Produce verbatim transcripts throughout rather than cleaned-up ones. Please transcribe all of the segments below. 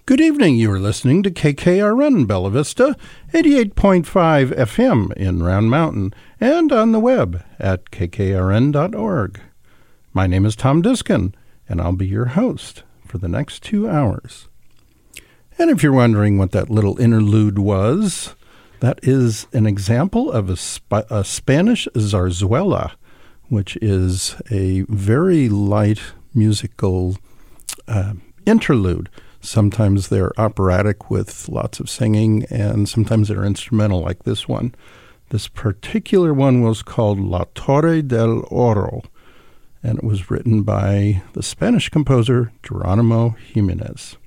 Good evening. You are listening to K K R N Bella Vista, eighty-eight point five F M in Round Mountain, and on the web at k k r n dot org. My name is Tom Diskin, and I'll be your host for the next two hours. And if you're wondering what that little interlude was, that is an example of a, sp- a Spanish zarzuela, which is a very light musical uh, interlude. Sometimes they're operatic with lots of singing, and sometimes they're instrumental like this one. This particular one was called La Torre del Oro, and it was written by the Spanish composer Geronimo Jimenez.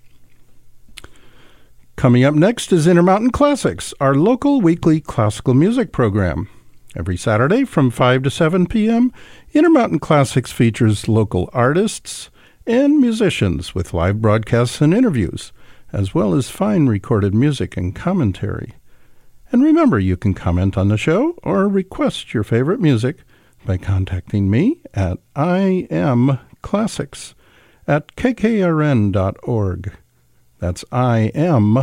Coming up next is Intermountain Classics, our local weekly classical music program. Every Saturday from five to seven p.m., Intermountain Classics features local artists and musicians with live broadcasts and interviews, as well as fine recorded music and commentary. And remember, you can comment on the show or request your favorite music by contacting me at imclassics at k k r n dot org. That's imclassics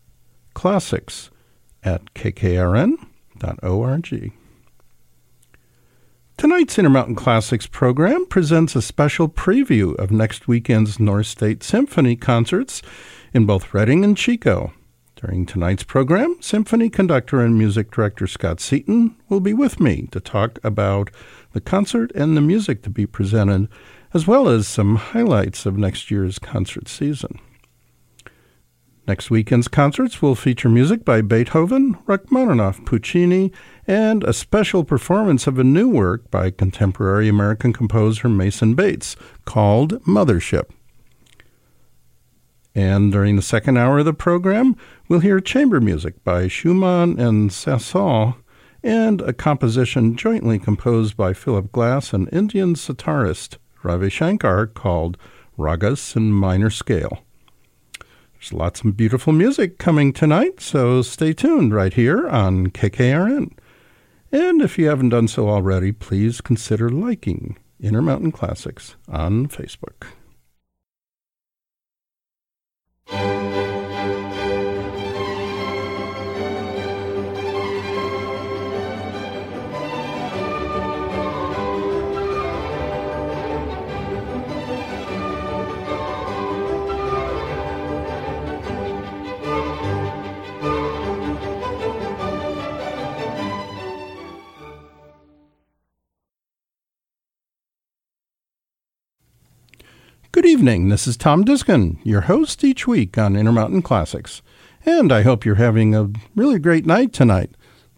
at k k r n dot org. Tonight's Intermountain Classics program presents a special preview of next weekend's North State Symphony concerts in both Reading and Chico. During tonight's program, symphony conductor and music director Scott Seaton will be with me to talk about the concert and the music to be presented, as well as some highlights of next year's concert season. Next weekend's concerts will feature music by Beethoven, Rachmaninoff, Puccini, and a special performance of a new work by contemporary American composer Mason Bates called Mothership. And during the second hour of the program, we'll hear chamber music by Schumann and Saint-Saëns and a composition jointly composed by Philip Glass and Indian sitarist Ravi Shankar called Ragas in Minor Scale. There's lots of beautiful music coming tonight, so stay tuned right here on K K R N. And if you haven't done so already, please consider liking Intermountain Classics on Facebook. Good evening, this is Tom Diskin, your host each week on Intermountain Classics, and I hope you're having a really great night tonight.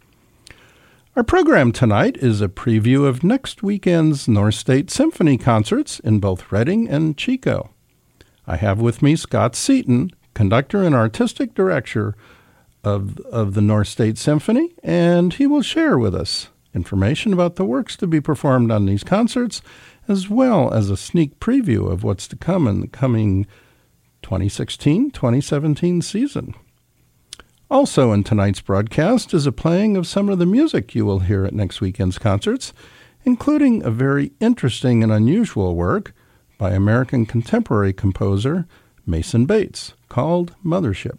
Our program tonight is a preview of next weekend's North State Symphony concerts in both Reading and Chico. I have with me Scott Seaton, conductor and artistic director of, of the North State Symphony, and he will share with us information about the works to be performed on these concerts, as well as a sneak preview of what's to come in the coming twenty sixteen twenty seventeen season. Also in tonight's broadcast is a playing of some of the music you will hear at next weekend's concerts, including a very interesting and unusual work by American contemporary composer Mason Bates called Mothership.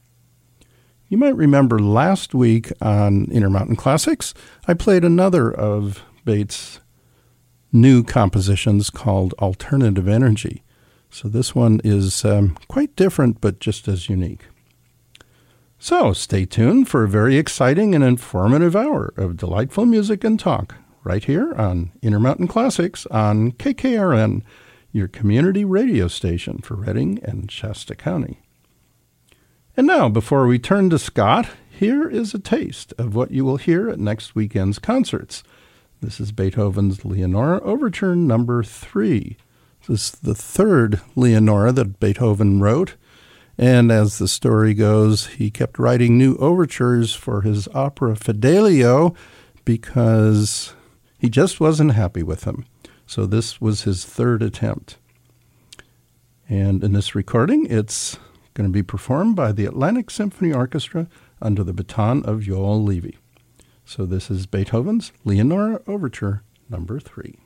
You might remember last week on Intermountain Classics, I played another of Bates' new compositions called Alternative Energy. So this one is um, quite different, but just as unique. So stay tuned for a very exciting and informative hour of delightful music and talk right here on Intermountain Classics on K K R N, your community radio station for Reading and Shasta County. And now, before we turn to Scott, here is a taste of what you will hear at next weekend's concerts. This is Beethoven's Leonora Overture number three. This is the third Leonora that Beethoven wrote, and as the story goes, he kept writing new overtures for his opera Fidelio because he just wasn't happy with them. So this was his third attempt. And in this recording, it's going to be performed by the Atlantic Symphony Orchestra under the baton of Joel Levy. So this is Beethoven's Leonora Overture number three.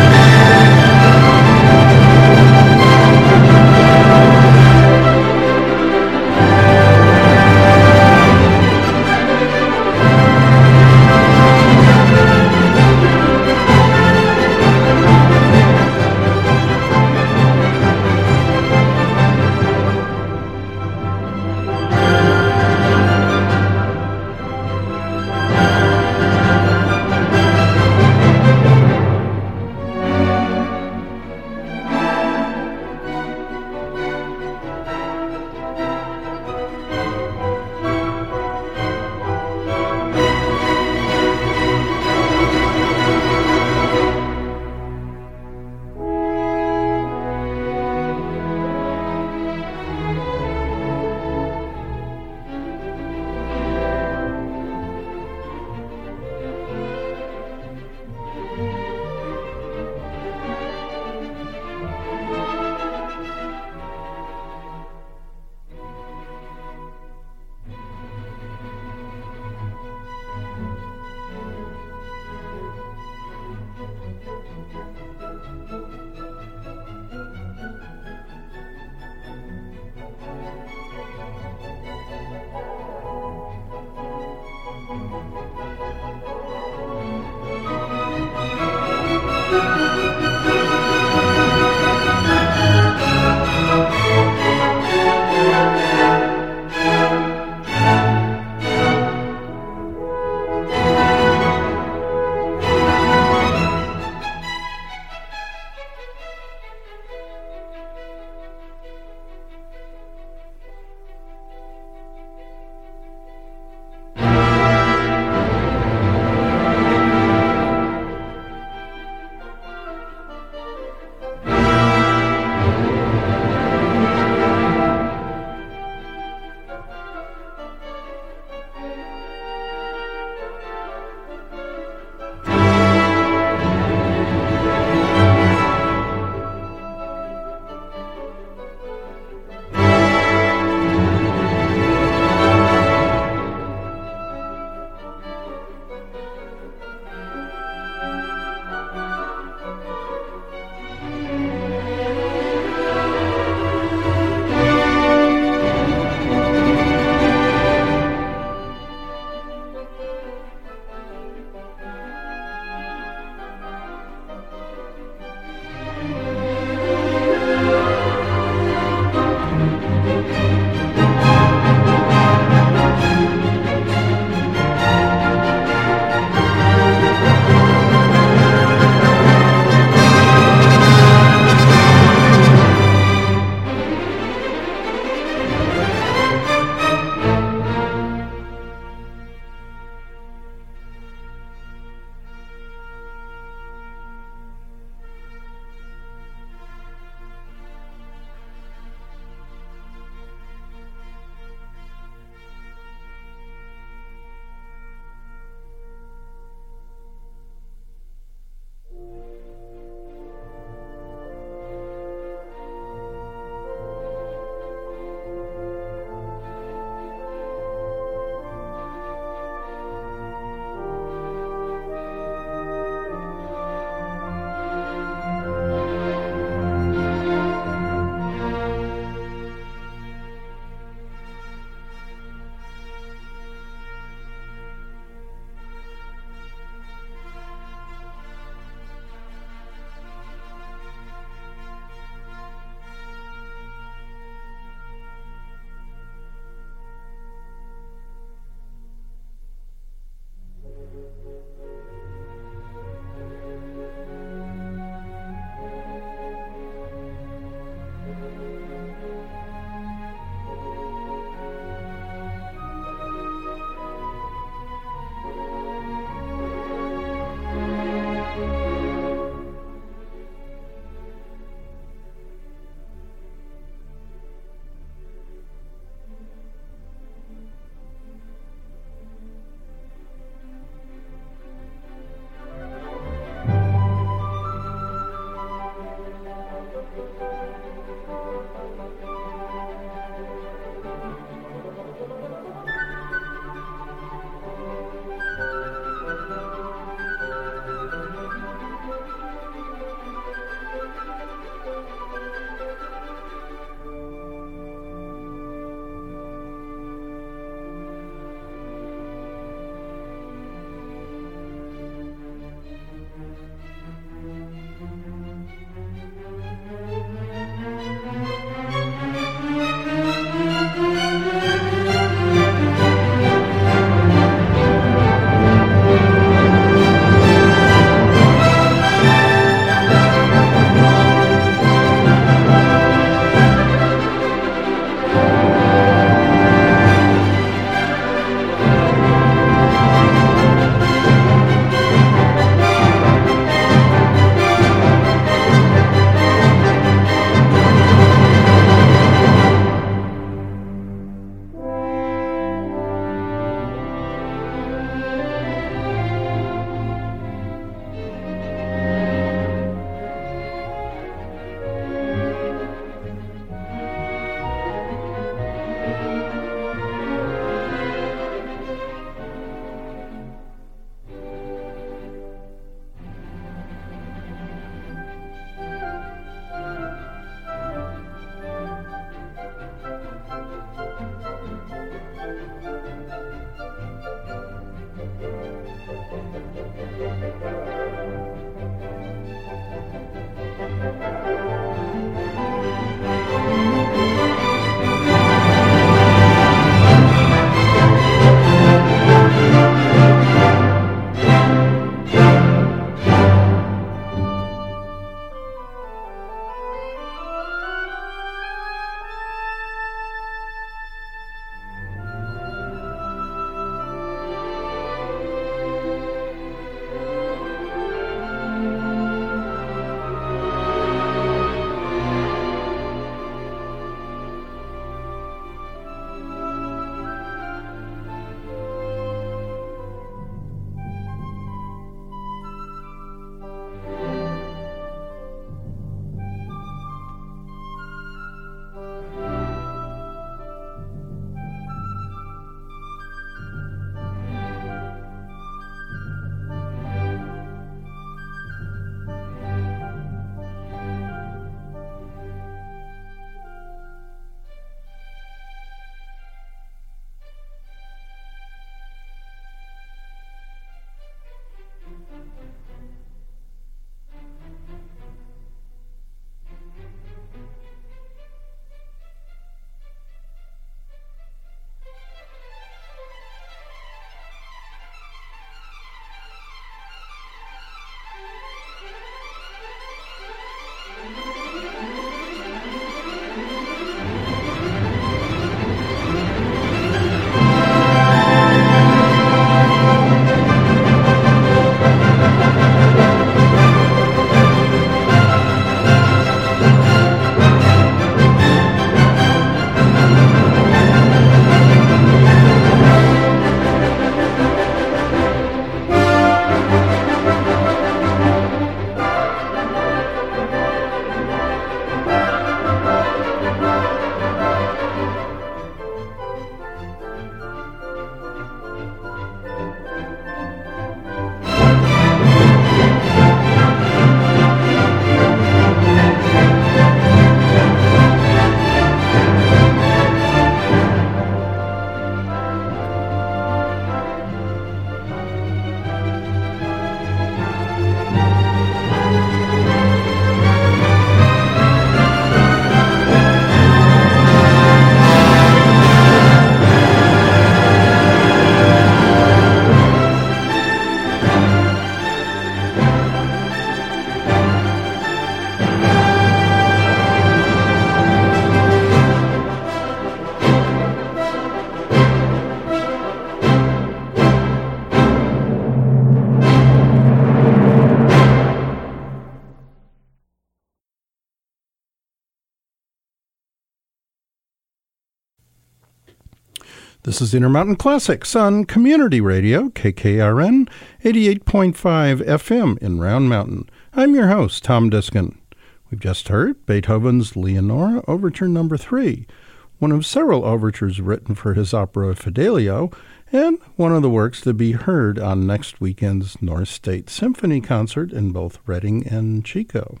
This is Intermountain Classics on Community Radio, K K R N, eighty-eight point five F M in Round Mountain. I'm your host, Tom Diskin. We've just heard Beethoven's Leonore, Overture Number three, one of several overtures written for his opera Fidelio, and one of the works to be heard on next weekend's North State Symphony concert in both Reading and Chico.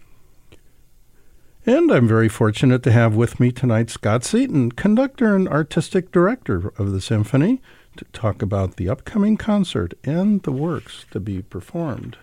And I'm very fortunate to have with me tonight Scott Seaton, conductor and artistic director of the symphony, to talk about the upcoming concert and the works to be performed.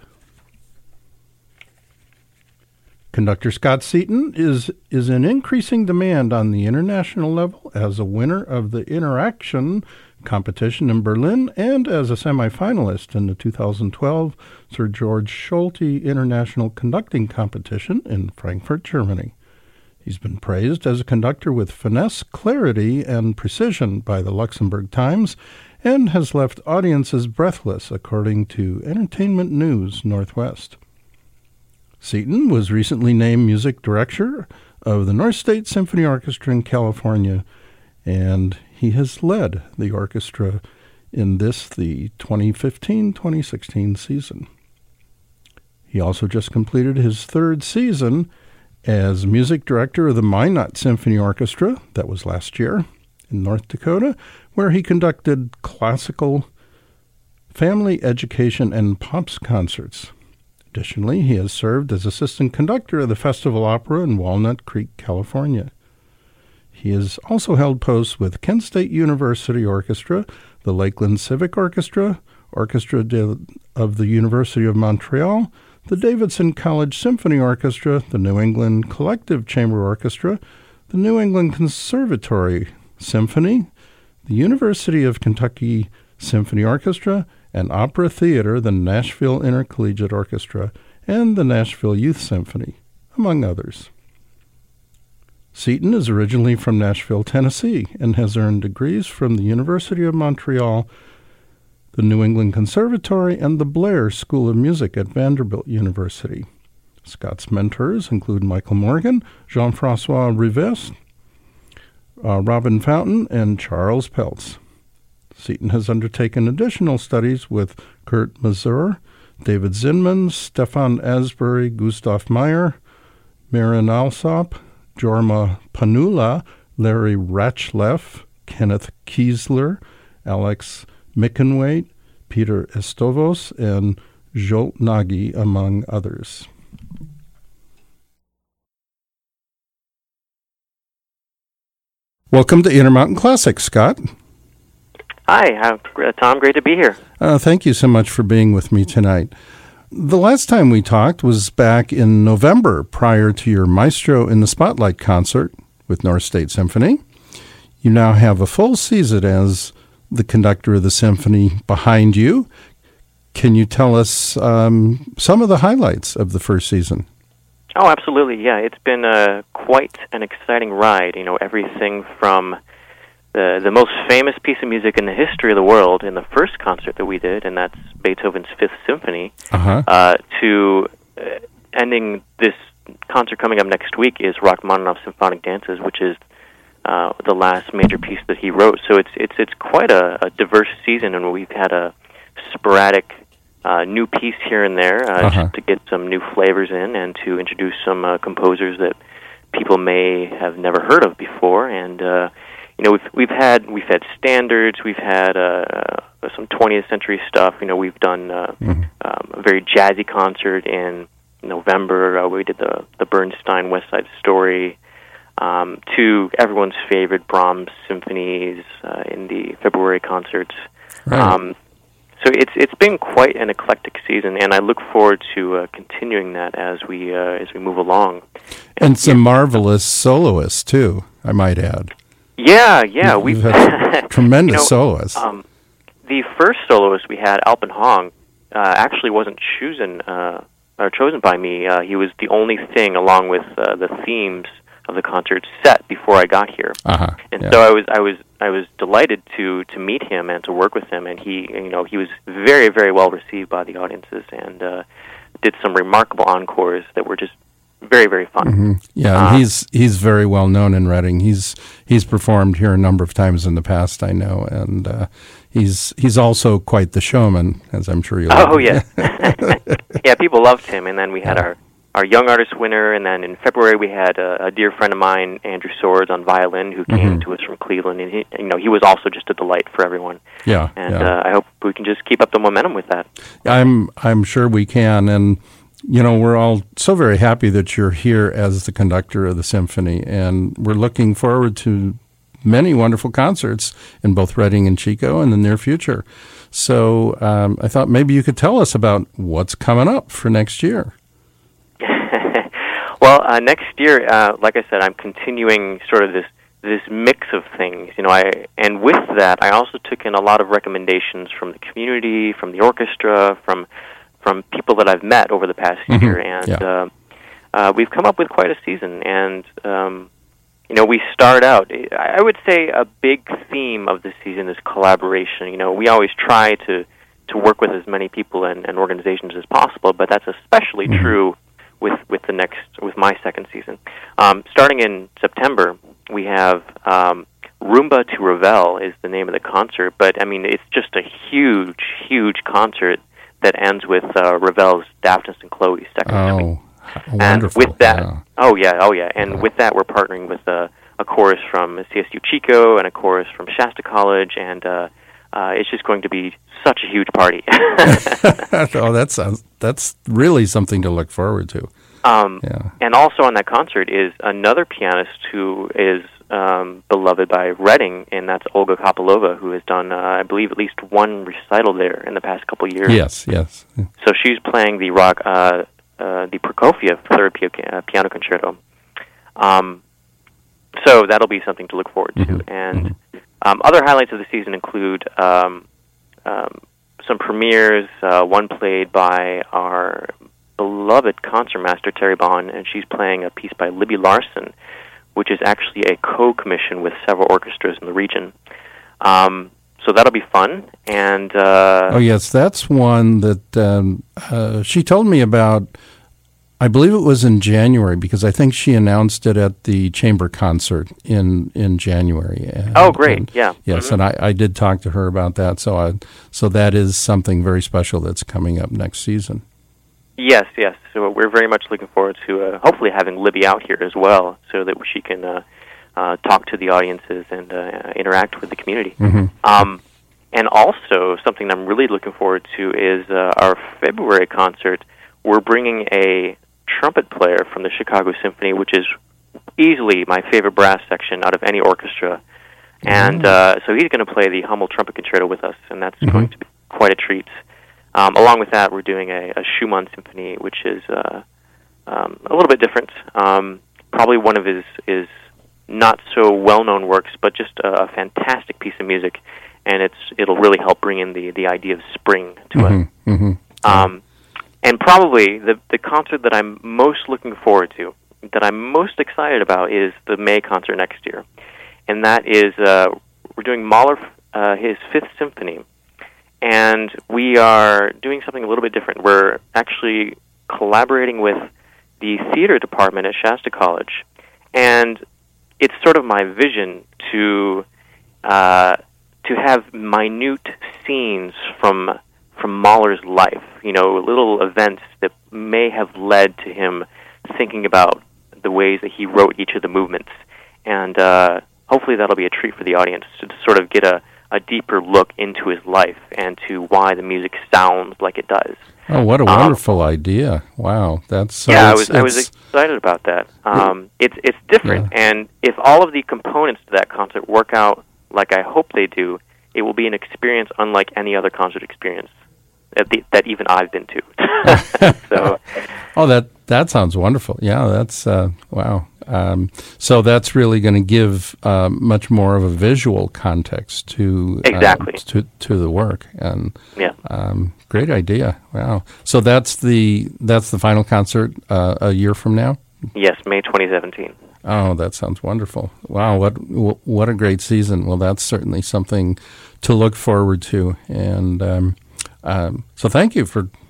Conductor Scott Seaton is, is in increasing demand on the international level as a winner of the Interaction competition in Berlin and as a semifinalist in the two thousand twelve Sir George Solti International Conducting Competition in Frankfurt, Germany. He's been praised as a conductor with finesse, clarity, and precision by the Luxembourg Times and has left audiences breathless, according to Entertainment News Northwest. Seaton was recently named music director of the North State Symphony Orchestra in California, and he has led the orchestra in this, the twenty fifteen twenty sixteen season. He also just completed his third season as music director of the Minot Symphony Orchestra, that was last year, in North Dakota, where he conducted classical, family education, and pops concerts. Additionally, he has served as assistant conductor of the Festival Opera in Walnut Creek, California. He has also held posts with Kent State University Orchestra, the Lakeland Civic Orchestra, Orchestra de, of the University of Montreal, the Davidson College Symphony Orchestra, the New England Collective Chamber Orchestra, the New England Conservatory Symphony, the University of Kentucky Symphony Orchestra, and Opera Theater, the Nashville Intercollegiate Orchestra, and the Nashville Youth Symphony, among others. Seaton is originally from Nashville, Tennessee, and has earned degrees from the University of Montreal, the New England Conservatory, and the Blair School of Music at Vanderbilt University. Scott's mentors include Michael Morgan, Jean-François Rivest, uh, Robin Fountain, and Charles Peltz. Seaton has undertaken additional studies with Kurt Mazur, David Zinman, Stefan Asbury, Gustav Meyer, Marin Alsop, Jorma Panula, Larry Rachleff, Kenneth Kiesler, Alex Mickenwaite, Peter Estovos, and Jolt Nagy, among others. Welcome to Intermountain Classics, Scott. Hi, uh, Tom. Great to be here. Uh, thank you so much for being with me tonight. The last time we talked was back in November, prior to your Maestro in the Spotlight concert with North State Symphony. You now have a full season as the conductor of the symphony behind you. Can you tell us um, some of the highlights of the first season? Oh, absolutely. Yeah, it's been uh, quite an exciting ride. You know, everything from the the most famous piece of music in the history of the world in the first concert that we did, and that's Beethoven's Fifth Symphony, uh-huh. uh, to uh, ending this concert coming up next week is Rachmaninoff's Symphonic Dances, which is uh, the last major piece that he wrote. So it's it's it's quite a, a diverse season, and we've had a sporadic uh, new piece here and there uh, uh-huh. just to get some new flavors in and to introduce some uh, composers that people may have never heard of before. And uh, you know, we've we've had we've had standards, we've had uh, some twentieth century stuff. You know, we've done uh, mm-hmm. um, a very jazzy concert in November. Uh, we did the the Bernstein West Side Story. Um, to everyone's favorite Brahms symphonies uh, in the February concerts. Right. Um, so it's it's been quite an eclectic season, and I look forward to uh, continuing that as we uh, as we move along. And, and some yeah. marvelous soloists too, I might add. Yeah, yeah, we've, we've had tremendous you know, soloists. Um, the first soloist we had, Alpen Hong, uh, actually wasn't chosen uh, or chosen by me. Uh, he was the only thing, along with uh, the themes of the concert, set before I got here. Uh-huh. And yeah. so I was I was I was delighted to to meet him and to work with him, and he you know he was very very well received by the audiences, and uh, did some remarkable encores that were just very, very fun. Mm-hmm. Yeah, and uh, he's he's very well known in Reading. He's he's performed here a number of times in the past, I know, and uh, he's he's also quite the showman, as I'm sure you. Oh yeah, yeah. People loved him, and then we had yeah. our. Our Young Artist winner, and then in February we had a, a dear friend of mine, Andrew Swords, on violin, who came mm-hmm. to us from Cleveland, and he, you know, he was also just a delight for everyone. Yeah, and yeah. Uh, I hope we can just keep up the momentum with that. I'm I'm sure we can, and you know, we're all so very happy that you're here as the conductor of the symphony, and we're looking forward to many wonderful concerts in both Reading and Chico in the near future. So um, I thought maybe you could tell us about what's coming up for next year. Well, uh, next year, uh, like I said, I'm continuing sort of this this mix of things, you know. I and with that, I also took in a lot of recommendations from the community, from the orchestra, from from people that I've met over the past mm-hmm. year, and yeah. uh, uh, we've come up with quite a season. And um, you know, we start out. I would say a big theme of the season is collaboration. You know, we always try to to work with as many people and, and organizations as possible, but that's especially mm-hmm. true with with the next with my second season. Um, starting in September, we have um, Rumba to Ravel is the name of the concert, but I mean it's just a huge, huge concert that ends with uh, Ravel's Daphnis and Chloe second symphony. Oh, and wonderful! With that, yeah. oh yeah, oh yeah, and yeah. with that, we're partnering with a, a chorus from C S U Chico and a chorus from Shasta College, and uh, uh, it's just going to be such a huge party. Oh, that sounds that's really something to look forward to. Um, yeah. And also on that concert is another pianist who is um, beloved by Reading, and that's Olga Kopylova, who has done, uh, I believe, at least one recital there in the past couple of years. Yes, yes. So she's playing the rock, uh, uh, the Prokofiev third piano, piano concerto. Um, so that'll be something to look forward to. Mm-hmm. And mm-hmm. um, other highlights of the season include um, um, some premieres, uh, one played by our beloved concertmaster Terry Bond, and she's playing a piece by Libby Larson, which is actually a co-commission with several orchestras in the region. Um, so that'll be fun. And uh, oh yes, that's one that um, uh, she told me about. I believe it was in January, because I think she announced it at the chamber concert in, in January. And, oh, great! And, yeah. Yes, mm-hmm. and I, I did talk to her about that. So I so that is something very special that's coming up next season. Yes, yes. So we're very much looking forward to uh, hopefully having Libby out here as well, so that she can uh, uh, talk to the audiences and uh, interact with the community. Mm-hmm. Um, and also, something I'm really looking forward to is uh, our February concert. We're bringing a trumpet player from the Chicago Symphony, which is easily my favorite brass section out of any orchestra. Mm-hmm. And uh, so he's going to play the Hummel Trumpet Concerto with us, and that's mm-hmm. going to be quite a treat. Um, along with that, we're doing a, a Schumann Symphony, which is uh, um, a little bit different. Um, probably one of his, his not so well-known works, but just a, a fantastic piece of music, and it's it'll really help bring in the, the idea of spring to mm-hmm. it. Mm-hmm. Um, and probably the the concert that I'm most looking forward to, that I'm most excited about, is the May concert next year, and that is uh, we're doing Mahler, uh, his Fifth Symphony. And we are doing something a little bit different. We're actually collaborating with the theater department at Shasta College. And it's sort of my vision to uh, to have minute scenes from from Mahler's life, you know, little events that may have led to him thinking about the ways that he wrote each of the movements. And uh, hopefully that'll be a treat for the audience to sort of get a a deeper look into his life and to why the music sounds like it does. Oh, what a wonderful um, idea! Wow, that's so yeah. I it's, was I was it's, excited about that. Um, it's it's different, yeah. and if all of the components to that concert work out like I hope they do, it will be an experience unlike any other concert experience that, the, that even I've been to. So, oh, that that sounds wonderful. Yeah, that's uh, wow. Um, so that's really going to give uh, much more of a visual context to exactly uh, to to the work, and yeah, um, great idea. Wow. So that's the that's the final concert uh, a year from now. Yes, May twenty seventeen. Oh, that sounds wonderful. Wow, what what a great season. Well, that's certainly something to look forward to, and um, um, so thank you for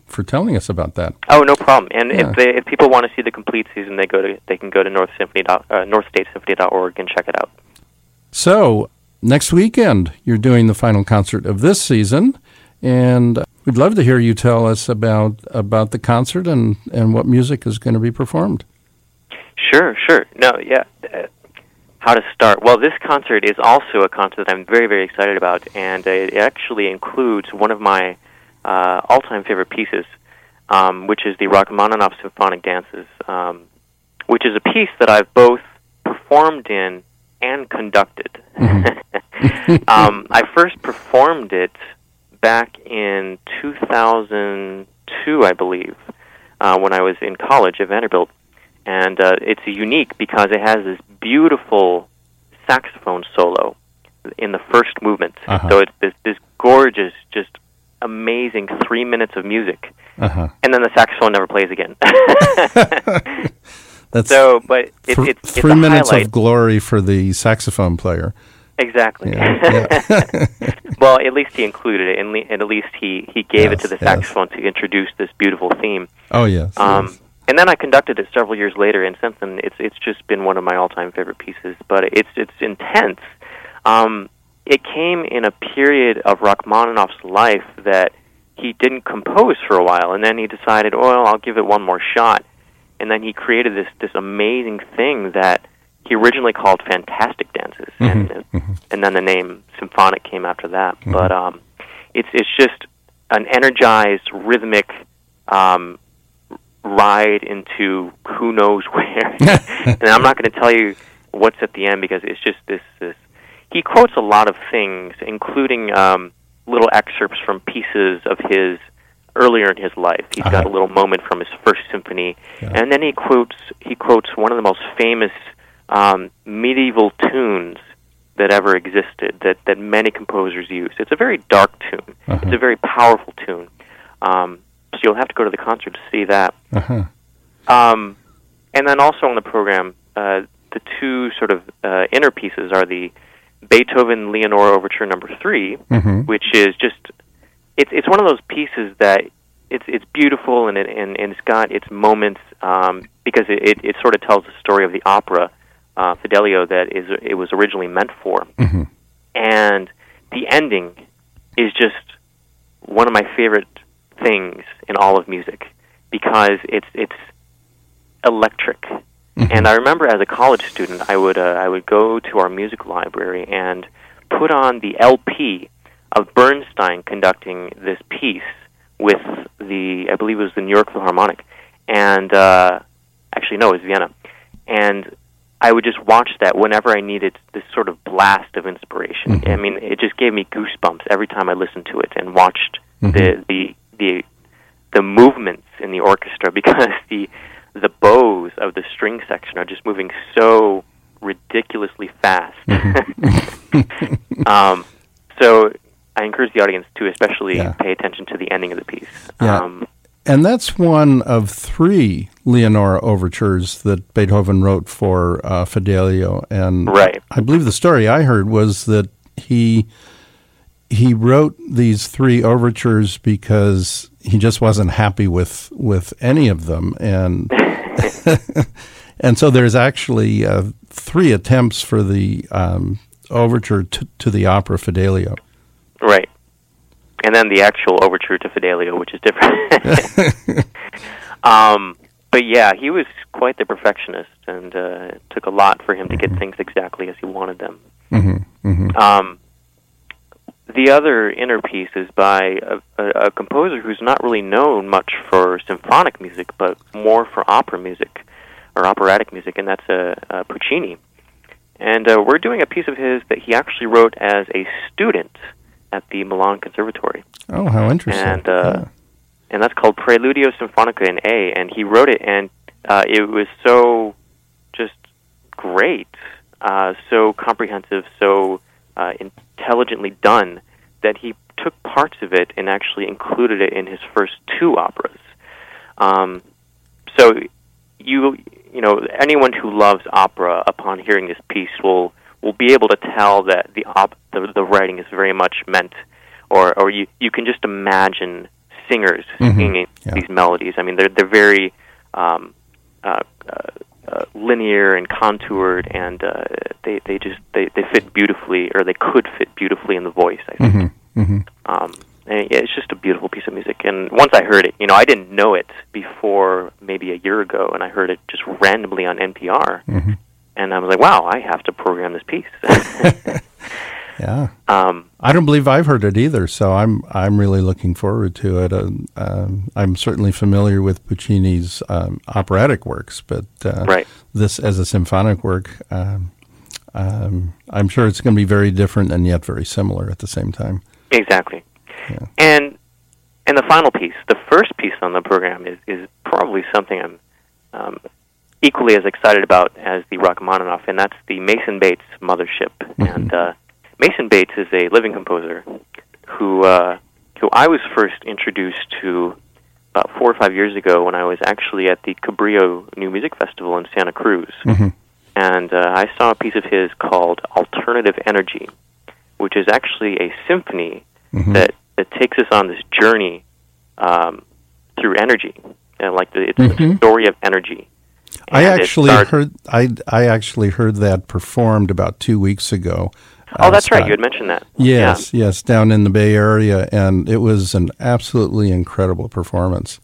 for telling us about that. Oh, no problem. And Yeah. if they, if people want to see the complete season, they go to they can go to north symphony dot, uh, north state symphony dot org and check it out. So next weekend, you're doing the final concert of this season, and we'd love to hear you tell us about about the concert and, and what music is going to be performed. Sure, sure. No, yeah. Uh, how to start? Well, this concert is also a concert that I'm very, very excited about, and uh, it actually includes one of my uh, all-time favorite pieces, um, which is the Rachmaninoff Symphonic Dances, um, which is a piece that I've both performed in and conducted. Mm-hmm. um, I first performed it back in two thousand two, I believe, uh, when I was in college at Vanderbilt. And uh, it's unique because it has this beautiful saxophone solo in the first movement. Uh-huh. So it's this, this gorgeous, just amazing three minutes of music. Uh-huh. And then the saxophone never plays again. That's so, but it, th- it's, it's three a minutes highlight. of glory for the saxophone player. Exactly. Yeah, yeah. Well, at least he included it, and, le- and at least he, he gave Yes, it to the yes. saxophone to introduce this beautiful theme. Oh, yes. Um, yes. And then I conducted it several years later, and since then it's it's just been one of my all-time favorite pieces. But it's it's intense. Um, it came in a period of Rachmaninoff's life that he didn't compose for a while, and then he decided, well, I'll give it one more shot. And then he created this this amazing thing that he originally called Fantastic Dances, Mm-hmm. and Mm-hmm. and then the name Symphonic came after that. Mm-hmm. But um, it's it's just an energized, rhythmic um, ride into who knows where. And I'm not going to tell you what's at the end because it's just this. this. He quotes a lot of things, including um, little excerpts from pieces of his earlier in his life. He's Uh-huh. got a little moment from his first symphony, Yeah. and then he quotes he quotes one of the most famous um, medieval tunes that ever existed, that, that many composers use. It's a very dark tune. Uh-huh. It's a very powerful tune. Um, so you'll have to go to the concert to see that. Uh-huh. Um, and then also on the program, uh, the two sort of uh, inner pieces are the Beethoven Leonore Overture Number Three, Mm-hmm. which is just it's it's one of those pieces that it's it's beautiful and it and, and it's got its moments um, because it, it it sort of tells the story of the opera uh, Fidelio that is it was originally meant for, Mm-hmm. and the ending is just one of my favorite things in all of music because it's it's electric. Mm-hmm. And I remember as a college student, I would uh, I would go to our music library and put on the L P of Bernstein conducting this piece with the I believe it was the New York Philharmonic, and uh, actually no, it was Vienna, and I would just watch that whenever I needed this sort of blast of inspiration. Mm-hmm. I mean, it just gave me goosebumps every time I listened to it and watched Mm-hmm. the the the the movements in the orchestra because the the bows of the string section are just moving so ridiculously fast. Mm-hmm. um, so I encourage the audience to especially Yeah. pay attention to the ending of the piece. Yeah. Um, And that's one of three Leonore overtures that Beethoven wrote for uh, Fidelio. And Right. I believe the story I heard was that he he wrote these three overtures because he just wasn't happy with with any of them, and and so there's actually uh, three attempts for the um, overture to, to the opera Fidelio. Right. And then the actual overture to Fidelio, which is different. um, but yeah, he was quite the perfectionist, and uh, it took a lot for him to get things exactly as he wanted them. Mm-hmm, mm-hmm. Um, the other inner piece is by a, a, a composer who's not really known much for symphonic music, but more for opera music or operatic music, and that's uh, uh, Puccini. And uh, we're doing a piece of his that he actually wrote as a student at the Milan Conservatory. Oh, how interesting! And uh, yeah. and that's called Preludio Sinfonica in A. And he wrote it, and uh, it was so just great, uh, so comprehensive, so uh, intelligently done that he took parts of it and actually included it in his first two operas. Um, so you you know anyone who loves opera, upon hearing this piece, will will be able to tell that the op- the, the writing is very much meant, or or you you can just imagine singers Mm-hmm. singing Yeah. these melodies. I mean, they're they're very um, uh, uh, uh, linear and contoured, and uh, they they just they, they fit beautifully, or they could fit beautifully in the voice, I think. Mm-hmm. Mm-hmm. Um, and yeah, it's just a beautiful piece of music. And once I heard it, you know, I didn't know it before maybe a year ago, and I heard it just randomly on N P R, Mm-hmm. and I was like, wow, I have to program this piece. Yeah. um, I don't believe I've heard it either, so I'm I'm really looking forward to it. Uh, um, I'm certainly familiar with Puccini's um, operatic works, but uh, Right. this as a symphonic work, um, um, I'm sure it's going to be very different and yet very similar at the same time. exactly. Yeah. And and the final piece, the first piece on the program, is, is probably something I'm um, equally as excited about as the Rachmaninoff, and that's the Mason Bates Mothership. Mm-hmm. And uh, Mason Bates is a living composer who uh, who I was first introduced to about four or five years ago when I was actually at the Cabrillo New Music Festival in Santa Cruz. Mm-hmm. And uh, I saw a piece of his called Alternative Energy, which is actually a symphony Mm-hmm. that, that takes us on this journey um, through energy. And like the, it's Mm-hmm. a story of energy. I And it actually starts- heard I I actually heard that performed about two weeks ago. Oh, uh, that's right. Scott. You had mentioned that. Yes, yes, down in the Bay Area, and it was an absolutely incredible performance.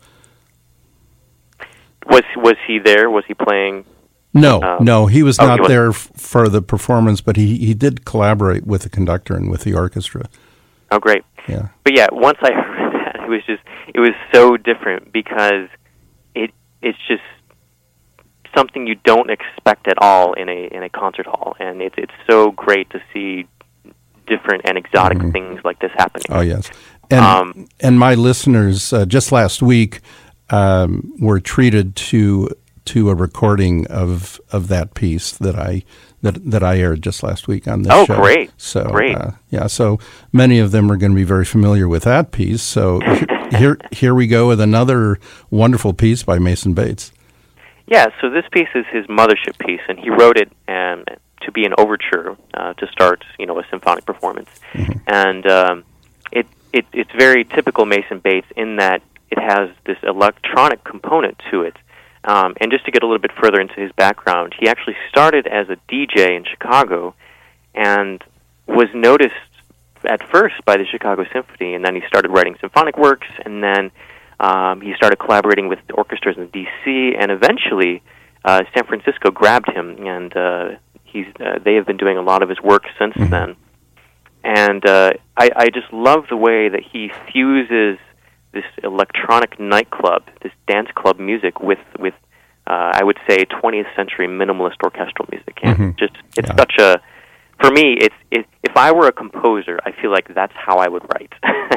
Yeah. Was was he there? Was he playing? No, Um, no, he was oh, not he wasn't. there f- for the performance, but he, he did collaborate with the conductor and with the orchestra. Oh, great. Yeah. But yeah, once I heard that, it was just it was so different because it it's just something you don't expect at all in a in a concert hall, and it's it's so great to see different and exotic Mhm. things like this happening. Oh, yes. And Um, and my listeners uh, just last week um, were treated to to a recording of of that piece that I that that I aired just last week on this Oh, show. great. So Great. Uh, yeah, so many of them are going to be very familiar with that piece. So he- here here we go with another wonderful piece by Mason Bates. Yeah, so this piece is his mothership piece, and he wrote it um, to be an overture uh, to start, you know, a symphonic performance. Mm-hmm. And um, it, it it's very typical Mason Bates in that it has this electronic component to it. Um, and just to get a little bit further into his background, he actually started as a D J in Chicago and was noticed at first by the Chicago Symphony, and then he started writing symphonic works, and then um, he started collaborating with orchestras in D C, and eventually uh, San Francisco grabbed him, and uh, he's uh, they have been doing a lot of his work since Mhm. then. And uh, I, I just love the way that he fuses this electronic nightclub, this dance club music with with uh, I would say twentieth century minimalist orchestral music, and Mhm. just it's Yeah. such a for me it's it, if I were a composer, I feel like that's how I would write,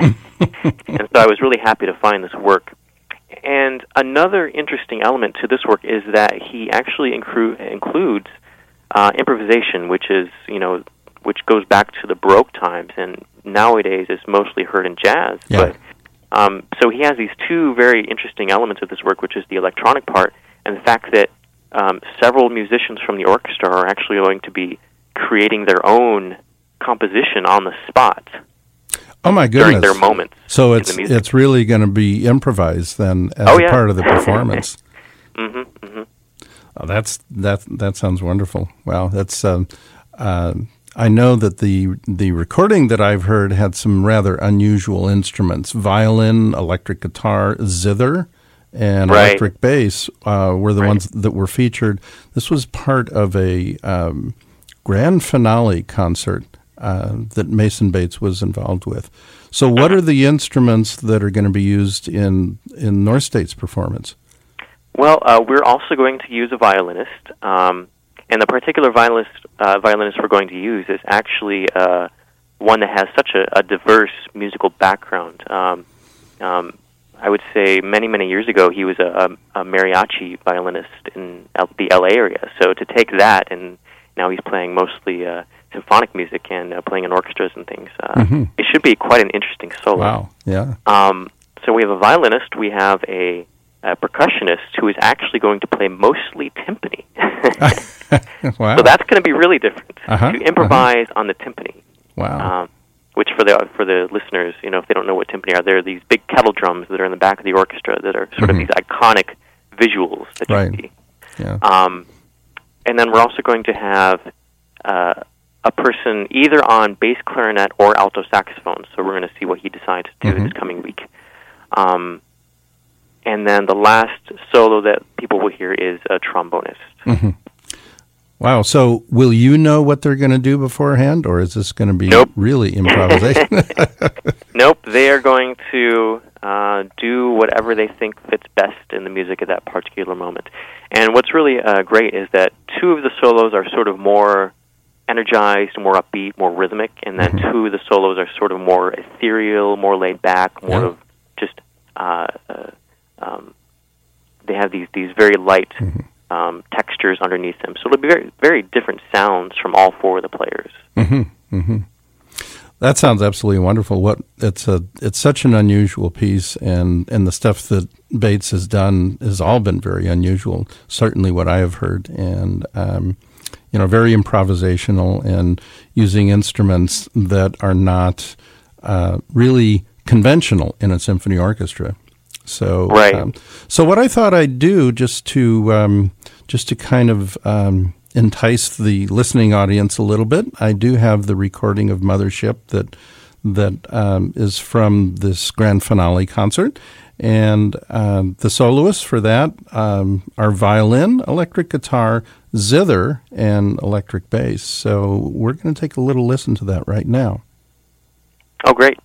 and so I was really happy to find this work. And another interesting element to this work is that he actually incru- includes uh, improvisation, which is you know which goes back to the Baroque times, and nowadays is mostly heard in jazz, Yeah. but. Um, so he has these two very interesting elements of this work, which is the electronic part and the fact that um, several musicians from the orchestra are actually going to be creating their own composition on the spot Oh my goodness! during their moments. So in it's the music. it's really going to be improvised then as Oh, a yeah. part of the performance. hmm hmm Oh, that's that that sounds wonderful. Wow, that's. Um, uh, I know that the the recording that I've heard had some rather unusual instruments: violin, electric guitar, zither, and Right. electric bass uh, were the Right. ones that were featured. This was part of a um, grand finale concert uh, that Mason Bates was involved with. So, what are the instruments that are going to be used in in North State's performance? Well, uh, we're also going to use a violinist, um, and the particular violinist, uh, violinist we're going to use is actually uh, one that has such a, a diverse musical background. Um, um, I would say many, many years ago, he was a, a, a mariachi violinist in L- the L A area. So to take that, and now he's playing mostly uh, symphonic music and uh, playing in orchestras and things, uh, Mhm. it should be quite an interesting solo. Wow! Yeah. Um, so we have a violinist, we have a, a percussionist who is actually going to play mostly timpani. Wow! So that's going to be really different, Uh-huh, to improvise on the timpani. Wow! Um, which for the for the listeners, you know, if they don't know what timpani are, they're these big kettle drums that are in the back of the orchestra that are sort mm-hmm. of these iconic visuals that right. you see. Yeah. Um, and then we're also going to have uh, a person either on bass clarinet or alto saxophone, so we're going to see what he decides to do mm-hmm. this coming week. Um, and then the last solo that people will hear is a trombonist. Mm-hmm. Wow, so will you know what they're going to do beforehand, or is this going to be nope. really improvisation? Nope, they are going to uh, do whatever they think fits best in the music at that particular moment. And what's really uh, great is that two of the solos are sort of more energized, more upbeat, more rhythmic, and then mm-hmm. two of the solos are sort of more ethereal, more laid back, more yeah. of just, uh, uh, um, they have these, these very light mm-hmm. Um, textures underneath them. So it'll be very, very different sounds from all four of the players. Mm-hmm. Mm-hmm. That sounds absolutely wonderful. What it's a it's such an unusual piece, and, and the stuff that Bates has done has all been very unusual. Certainly, what I have heard, and um, you know, very improvisational and using instruments that are not uh, really conventional in a symphony orchestra. So, right. um, so what I thought I'd do, just to um, just to kind of um, entice the listening audience a little bit, I do have the recording of Mothership that that um, is from this grand finale concert, and um, the soloists for that um, are violin, electric guitar, zither, and electric bass. So we're going to take a little listen to that right now. Oh, great.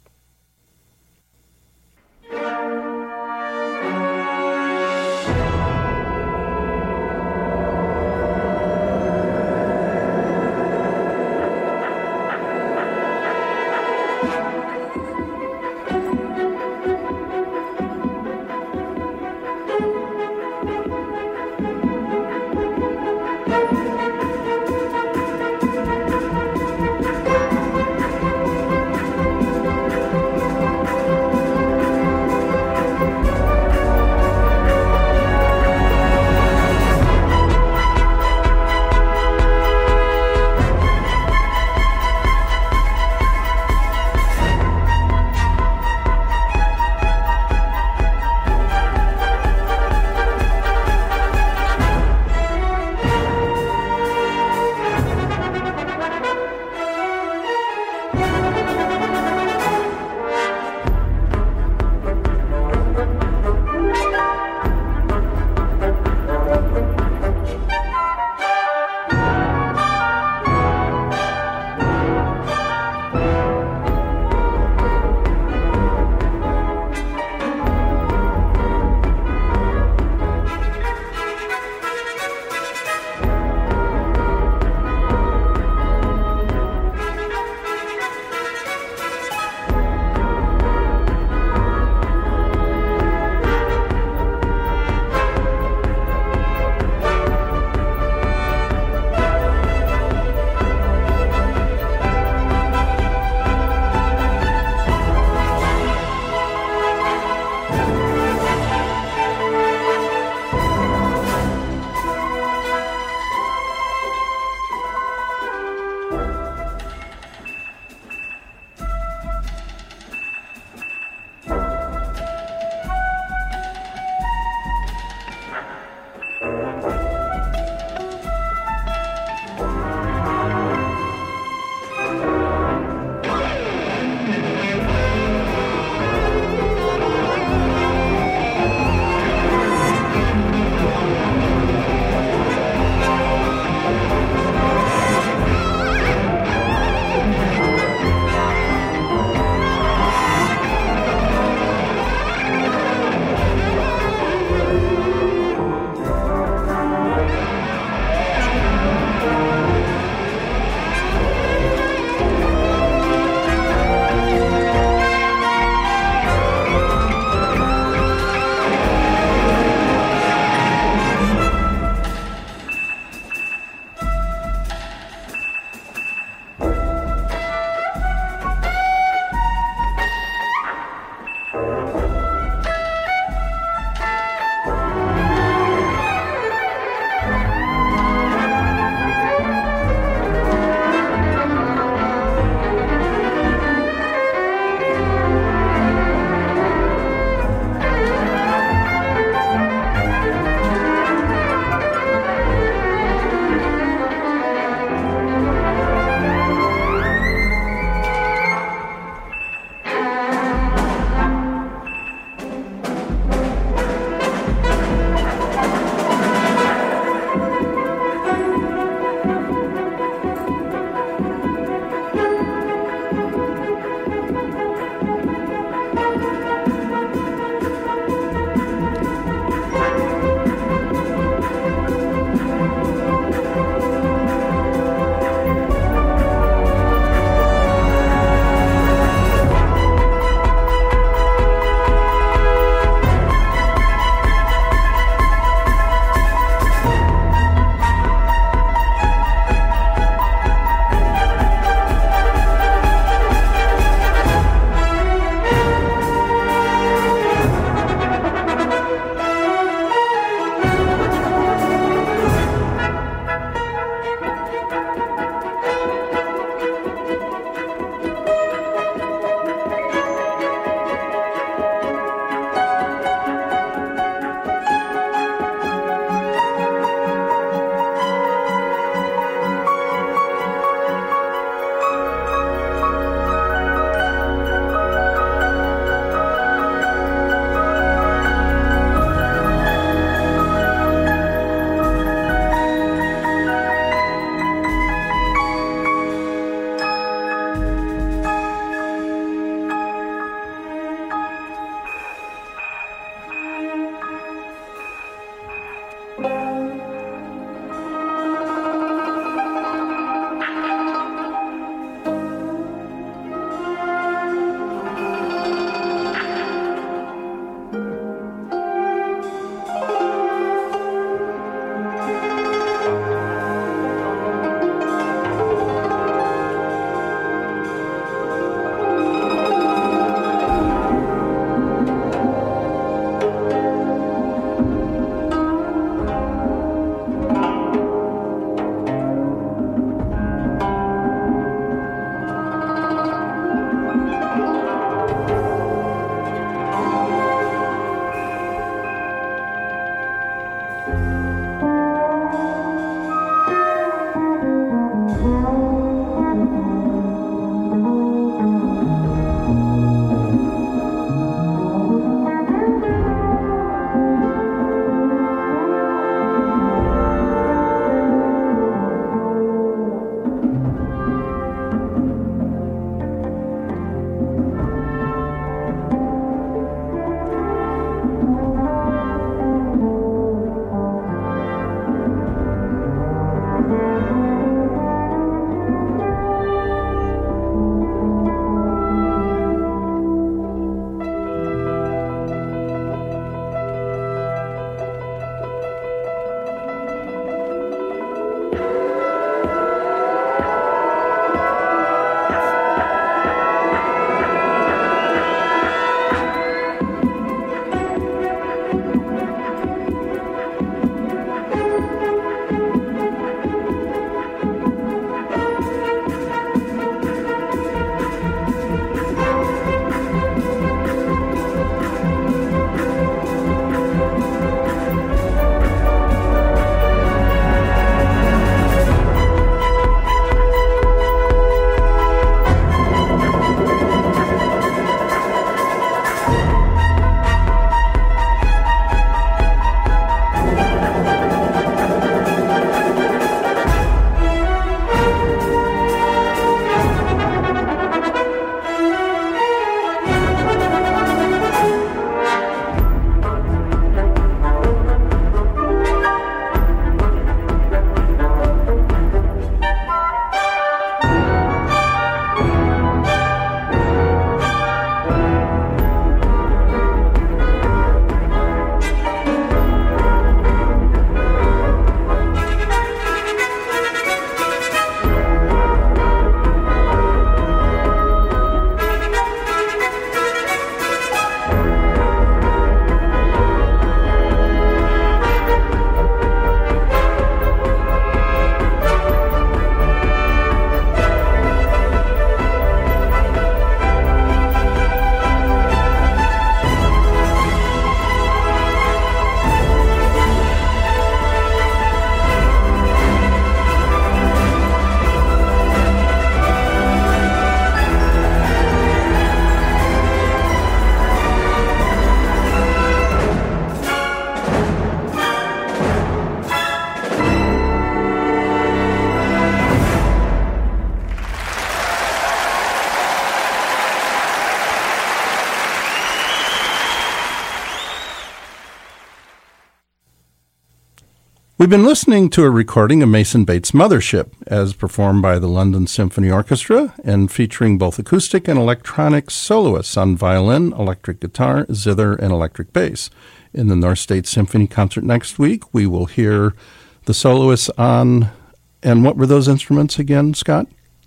We've been listening to a recording of Mason Bates' Mothership, as performed by the London Symphony Orchestra and featuring both acoustic and electronic soloists on violin, electric guitar, zither, and electric bass. In the North State Symphony concert next week, we will hear the soloists on, and what were those instruments again, Scott?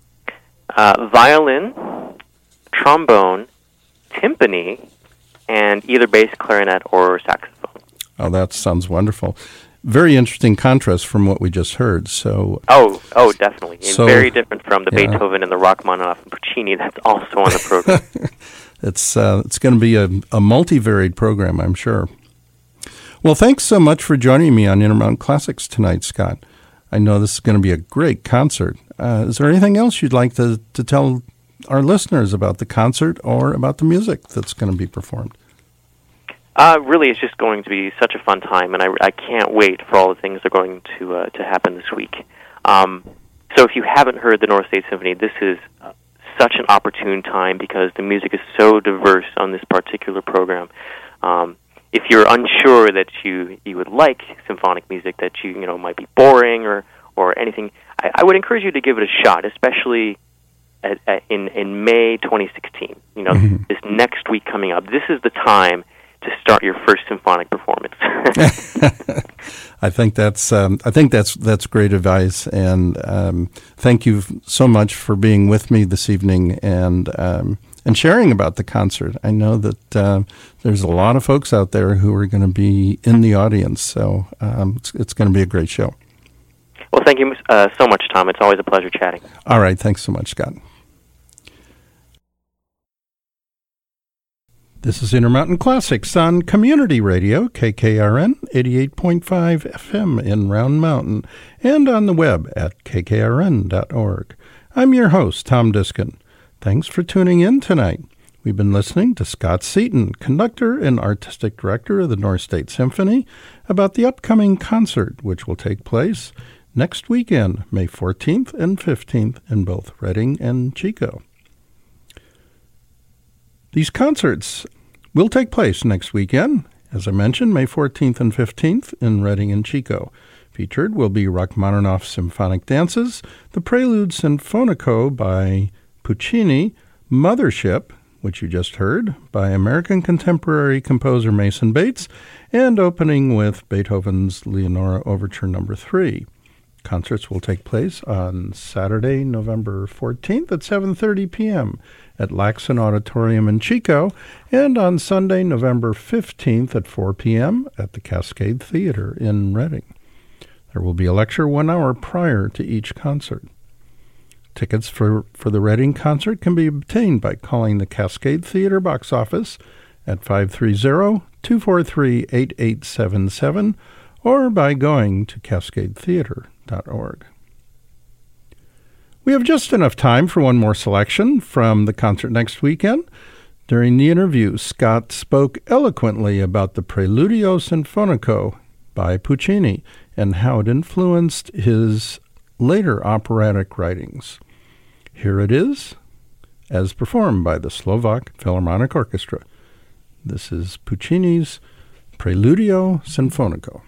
Uh, violin, trombone, timpani, and either bass, clarinet, or saxophone. Oh, that sounds wonderful. Very interesting contrast from what we just heard. So, oh, oh, definitely. So, very different from the yeah. Beethoven and the Rachmaninoff and Puccini that's also on the program. it's uh, it's going to be a, a multivaried program, I'm sure. Well, thanks so much for joining me on Intermountain Classics tonight, Scott. I know this is going to be a great concert. Uh, is there anything else you'd like to, to tell our listeners about the concert or about the music that's going to be performed? Uh, really, it's just going to be such a fun time, and I, I can't wait for all the things that are going to uh, to happen this week. Um, so if you haven't heard the North State Symphony, this is uh, such an opportune time because the music is so diverse on this particular program. Um, if you're unsure that you you would like symphonic music, that you you know might be boring or or anything, I, I would encourage you to give it a shot, especially at, at, in in May twenty sixteen. You know, mm-hmm. this next week coming up. This is the time to start your first symphonic performance. I think that's um, I think that's that's great advice, and um, thank you so much for being with me this evening and um, and sharing about the concert. I know that uh, there's a lot of folks out there who are going to be in the audience, so um, it's, it's going to be a great show. Well, thank you uh, so much, Tom. It's always a pleasure chatting. All right, thanks so much, Scott. This is Intermountain Classics on Community Radio, K K R N, eighty-eight point five F M in Round Mountain, and on the web at k k r n dot org. I'm your host, Tom Diskin. Thanks for tuning in tonight. We've been listening to Scott Seaton, conductor and artistic director of the North State Symphony, about the upcoming concert, which will take place next weekend, May fourteenth and fifteenth, in both Reading and Chico. These concerts will take place next weekend, as I mentioned, May fourteenth and fifteenth in Reading and Chico. Featured will be Rachmaninoff's Symphonic Dances, the Prelude Sinfonico by Puccini, Mothership, which you just heard, by American contemporary composer Mason Bates, and opening with Beethoven's Leonora Overture Number three. Concerts will take place on Saturday, November fourteenth at seven thirty p.m. at Laxon Auditorium in Chico, and on Sunday, November fifteenth at four p.m. at the Cascade Theater in Reading. There will be a lecture one hour prior to each concert. Tickets for, for the Reading concert can be obtained by calling the Cascade Theater box office at five three zero, two four three, eight eight seven seven or by going to cascade theater dot org. We have just enough time for one more selection from the concert next weekend. During the interview, Scott spoke eloquently about the Preludio Sinfonico by Puccini and how it influenced his later operatic writings. Here it is, as performed by the Slovak Philharmonic Orchestra. This is Puccini's Preludio Sinfonico.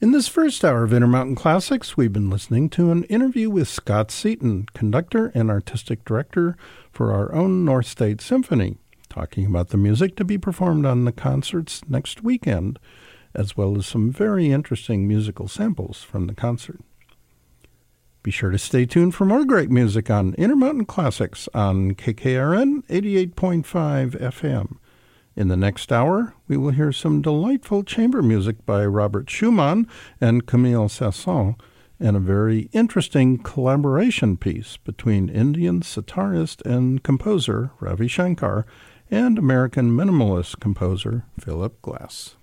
In this first hour of Intermountain Classics, we've been listening to an interview with Scott Seaton, conductor and artistic director for our own North State Symphony, talking about the music to be performed on the concerts next weekend, as well as some very interesting musical samples from the concert. Be sure to stay tuned for more great music on Intermountain Classics on K K R N eighty-eight point five F M. In the next hour, we will hear some delightful chamber music by Robert Schumann and Camille Sasson, and a very interesting collaboration piece between Indian sitarist and composer Ravi Shankar and American minimalist composer Philip Glass.